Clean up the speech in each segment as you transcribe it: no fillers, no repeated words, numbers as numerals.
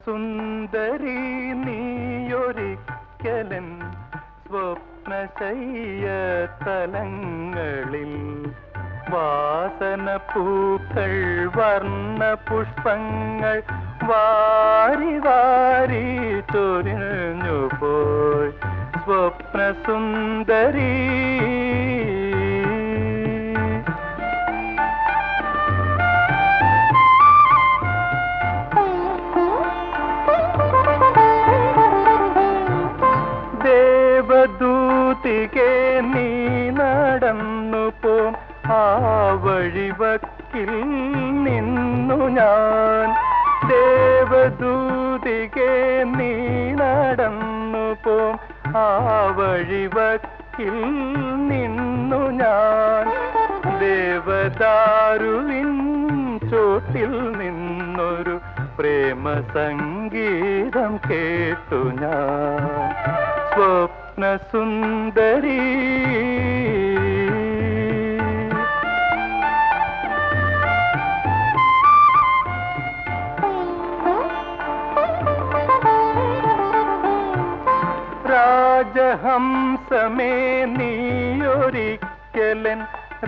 സുന്ദരി നീയൊരിക്കലൻ സ്വപ്നശയ്യ തലങ്ങളിൽ വാസന പൂക്കൾ വർണ്ണ പുഷ്പങ്ങൾ വാരി വാരി ചൊരിഞ്ഞു പോയി സ്വപ്നസുന്ദരി. ദേവദൂതികെ നീ നടന്നു പോം ആ വഴിവക്കിൽ നിന്നു ഞാൻ. ദേവദൂതികെ നീ നടന്നു പോം ആ വഴിവക്കിൽ നിന്നു ഞാൻ. ദേവദാരുവിൻ ചോട്ടിൽ നിന്നൊരു പ്രേമ സംഗീതം കേട്ടു ഞാൻ സ്വപ്നസുന്ദരി. രാജഹംസമേ നീയൊരിക്കലൻ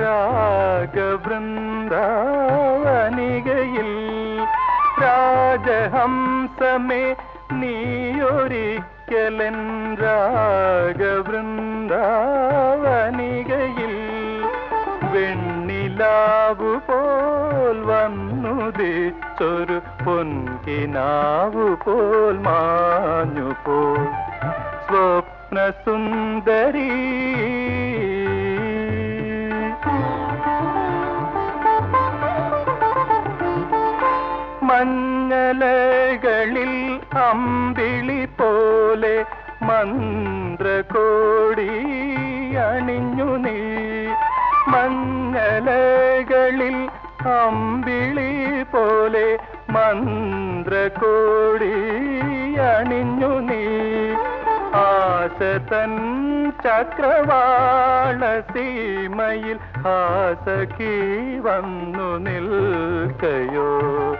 രാഗവൃന്ദാവനികയിൽ. രാജഹംസമേ നീയൊരിക്കലൻ രാഗവൃന്ദാവനികയിൽ. വെണ്ണിലാവു പോൽ വന്നുദിച്ചൊരു പൊൻകിനാവു പോൽ മാഞ്ഞു പോൽ സ്വപ്നസുന്ദരി. മഞ്ഞലകളിൽ അമ്പിളി പോലെ മന്ത്രകോടി അണിഞ്ഞു നീ. മഞ്ഞലകളിൽ അമ്പിളി പോലെ മന്ത്രകോടി അണിഞ്ഞു നീ. ആശതൻ ചക്രവാള സീമയിൽ ആസഖി വന്നു നിൽക്കയോ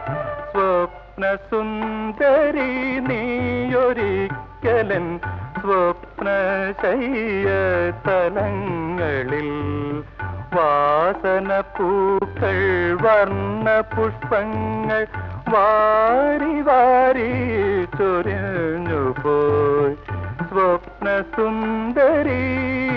സ്വപ്നസുന്ദരി നീയൊരിക്കലൻ സ്വപ്നശയ്യ തലങ്ങളിൽ വാസന പൂക്കൾ വർണ്ണ പുഷ്പങ്ങൾ വാരി വാരി ചൊരിഞ്ഞു പോയി സ്വപ്നസുന്ദരി.